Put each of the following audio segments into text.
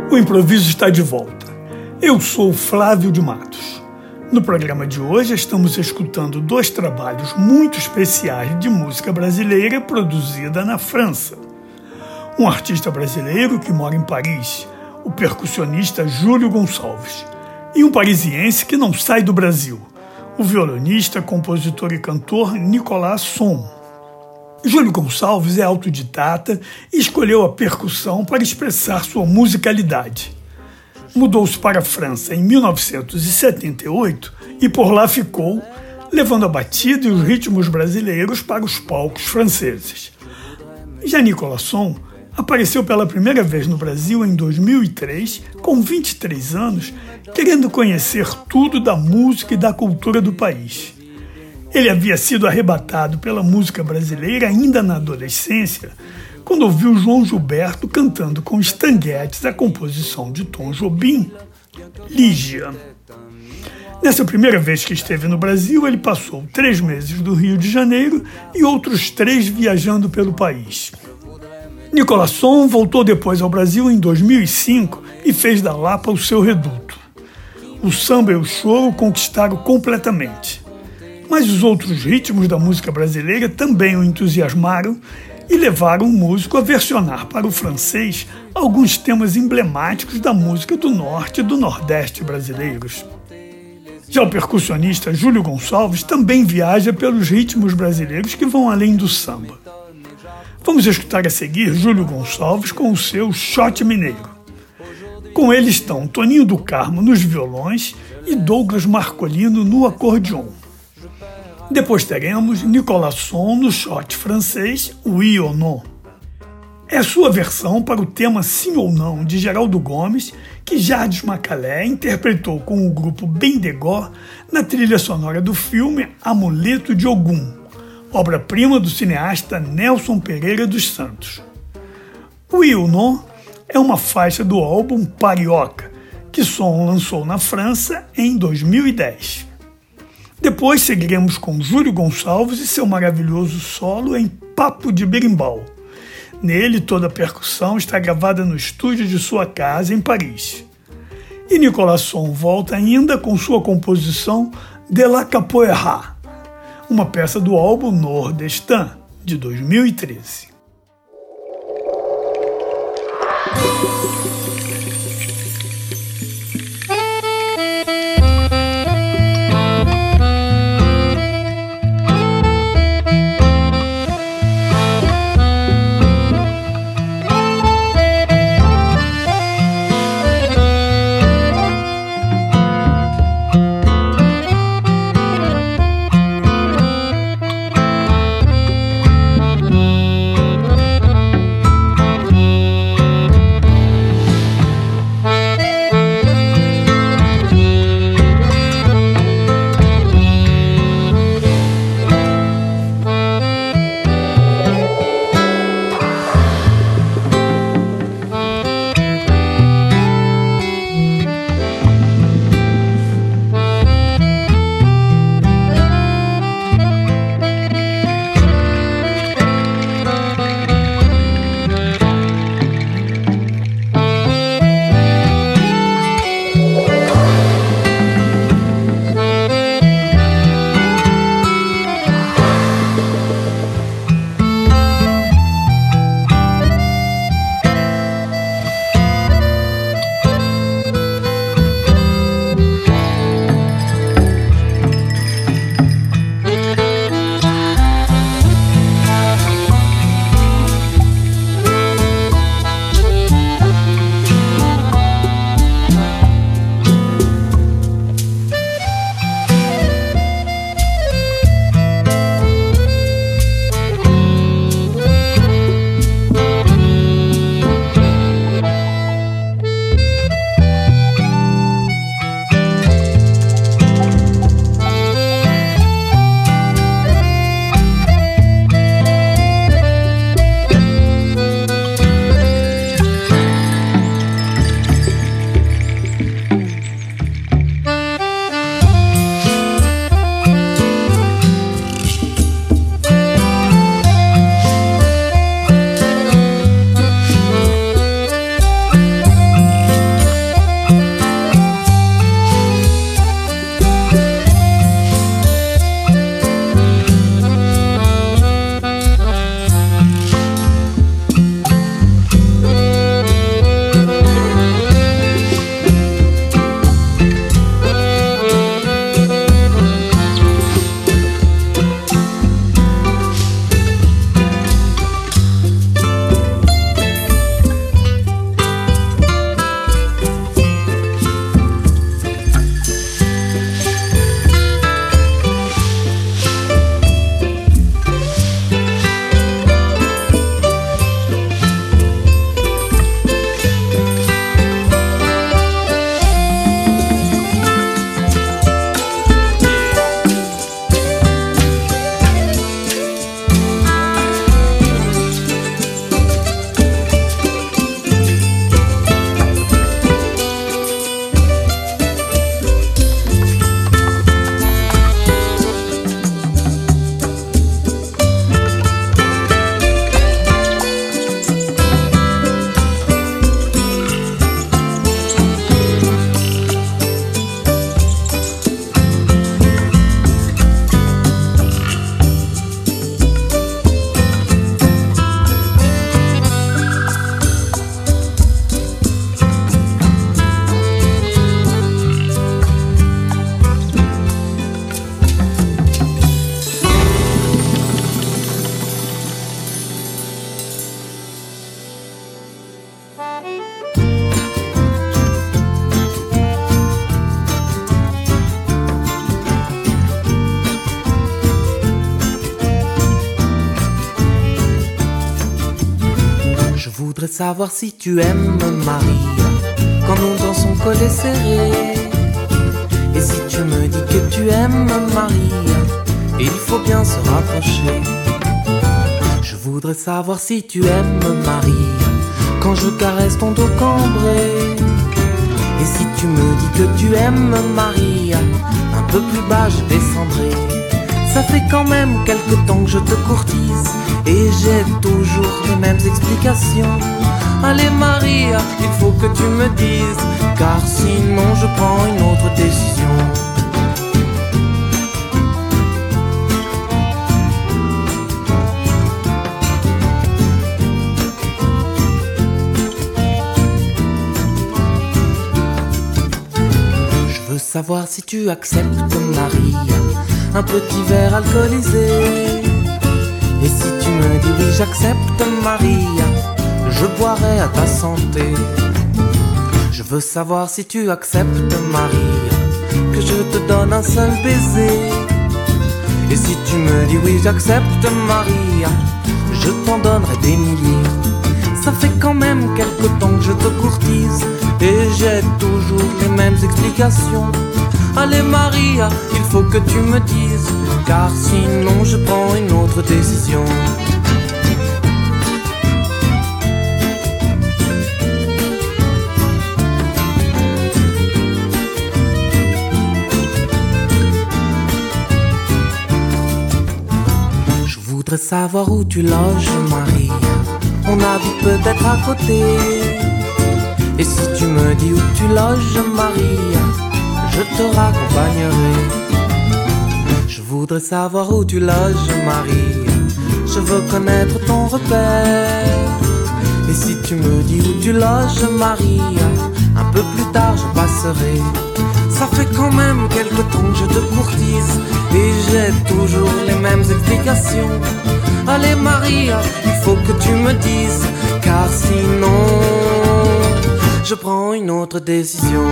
O improviso está de volta. Eu sou Flávio de Matos. No programa de hoje estamos escutando 2 trabalhos muito especiais de música brasileira produzida na França. Um artista brasileiro que mora em Paris, o percussionista Júlio Gonçalves, e um parisiense que não sai do Brasil, o violonista, compositor e cantor Nicolas Son. Júlio Gonçalves é autodidata e escolheu a percussão para expressar sua musicalidade. Mudou-se para a França em 1978 e por lá ficou, levando a batida e os ritmos brasileiros para os palcos franceses. Já Nicolas Son apareceu pela primeira vez no Brasil em 2003, com 23 anos, querendo conhecer tudo da música e da cultura do país. Ele havia sido arrebatado pela música brasileira ainda na adolescência, quando ouviu João Gilberto cantando com Stan Getz a composição de Tom Jobim, Lígia. Nessa primeira vez que esteve no Brasil, ele passou 3 meses do Rio de Janeiro e outros 3 viajando pelo país. Nicolas Son voltou depois ao Brasil em 2005 e fez da Lapa o seu reduto. O samba e o choro o conquistaram completamente. Mas os outros ritmos da música brasileira também o entusiasmaram e levaram o músico a versionar para o francês alguns temas emblemáticos da música do Norte e do Nordeste brasileiros. Já o percussionista Júlio Gonçalves também viaja pelos ritmos brasileiros que vão além do samba. Vamos escutar a seguir Júlio Gonçalves com o seu Shot Mineiro. Com ele estão Toninho do Carmo nos violões e Douglas Marcolino no acordeon. Depois teremos Nicolas Son no shot francês Oui ou Non. É sua versão para o tema Sim ou Não de Geraldo Gomes, que Jardes Macalé interpretou com o grupo Bendegó na trilha sonora do filme Amuleto de Ogum, obra-prima do cineasta Nelson Pereira dos Santos. Oui ou Non é uma faixa do álbum Parioca, que Son lançou na França em 2010. Depois seguiremos com Júlio Gonçalves e seu maravilhoso solo em Papo de Berimbau. Nele, toda a percussão está gravada no estúdio de sua casa em Paris. E Nicolas Son volta ainda com sua composição De la Capoeira, uma peça do álbum Nordestin, de 2013. Je voudrais savoir si tu aimes Maria quand nous dansons collés serrés. Et si tu me dis que tu aimes Maria, il faut bien se rapprocher. Je voudrais savoir si tu aimes Maria quand je caresse ton dos cambré. Et si tu me dis que tu aimes Maria, un peu plus bas je descendrai. Ça fait quand même quelque temps que je te courtise et j'ai toujours les mêmes explications. Allez Maria, il faut que tu me dises, car sinon je prends une autre décision. Je veux savoir si tu acceptes Maria, un petit verre alcoolisé. Et si tu me dis oui j'accepte Maria, je boirai à ta santé. Je veux savoir si tu acceptes Maria, que je te donne un seul baiser. Et si tu me dis oui j'accepte Maria, je t'en donnerai des milliers. Ça fait quand même quelque temps que je te courtise et j'ai toujours les mêmes explications. Allez Maria, il faut que tu me dises, car sinon je prends une autre décision. Je voudrais savoir où tu loges Maria, on habite peut-être à côté. Et si tu me dis où tu loges Maria, je te raccompagnerai. Je voudrais savoir où tu loges Maria, je veux connaître ton repère. Et si tu me dis où tu loges Maria, un peu plus tard je passerai. Ça fait quand même quelque temps que je te courtise et j'ai toujours les mêmes explications. Allez Maria, il faut que tu me dises, car sinon je prends une autre décision.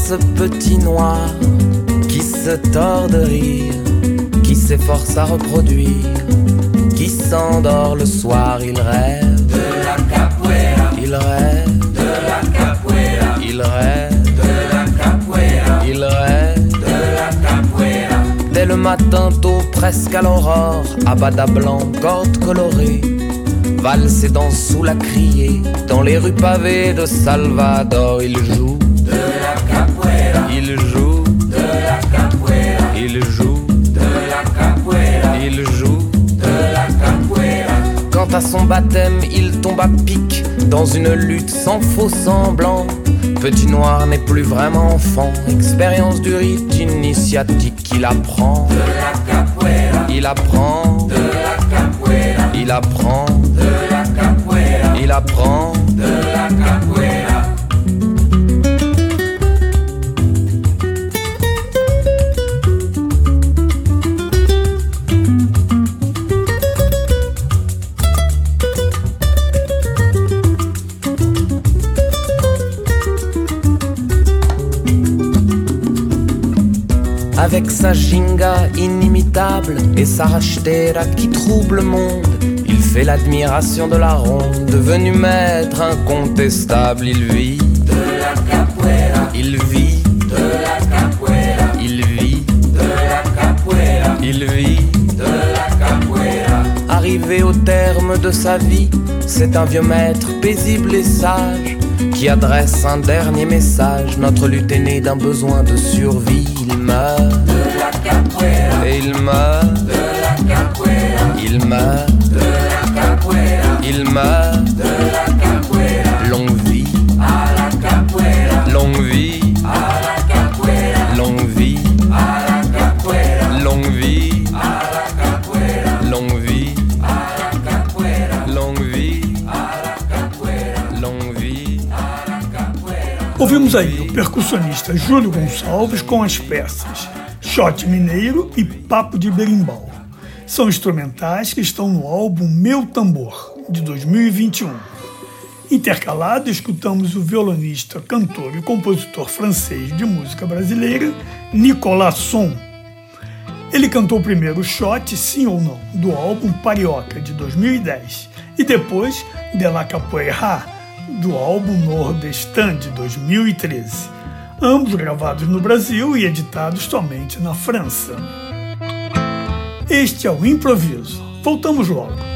ce petit noir qui se tord de rire, qui s'efforce à reproduire, qui s'endort le soir, il rêve de la capoeira, il rêve de la capoeira, il rêve de la capoeira, il rêve de la capoeira. Dès le matin tôt, presque à l'aurore, abada blanc, cordes colorées, valse et danse sous la criée, dans les rues pavées de Salvador, il joue de la capoeira, il joue de la capoeira, il joue de la capoeira, il joue. de la capoeira. Quant à son baptême, il tombe à pic dans une lutte sans faux semblant. Petit noir n'est plus vraiment enfant, expérience du rite initiatique, il apprend De la capoeira, il apprend de la capoeira, il apprend de la capoeira, il apprend. de la capoeira. Avec sa ginga inimitable et sa rachetera qui trouble le monde, il fait l'admiration de la ronde, devenu maître incontestable, il vit De la capoeira, il vit de la capoeira, il vit de la capoeira, il vit. de la capoeira. Arrivé au terme de sa vie, c'est un vieux maître paisible et sage qui adresse un dernier message. Notre lutte est née d'un besoin de survie. Il meurt De la capoeira, et il meurt, de la capoeira, il meurt, de la capoeira, il meurt. de la capoeira. Longue vie, À la capoeira, longue vie, à la capoeira, longue vie, à la capoeira, longue vie, à la capoeira, longue vie, à la capoeira, longue vie, à la capoeira, longue vie. à la capoeira. Ouvimos aí o percussionista Júlio Gonçalves com as peças Shot Mineiro e Papo de Berimbau. São instrumentais que estão no álbum Meu Tambor, de 2021. Intercalado, escutamos o violonista, cantor e compositor francês de música brasileira, Nicolas Son. Ele cantou primeiro Shot, Sim ou Não, do álbum Parioca, de 2010, e depois De la Capoeira, do álbum Nordestan, de 2013. Ambos gravados no Brasil e editados somente na França. Este é o Improviso. Voltamos logo.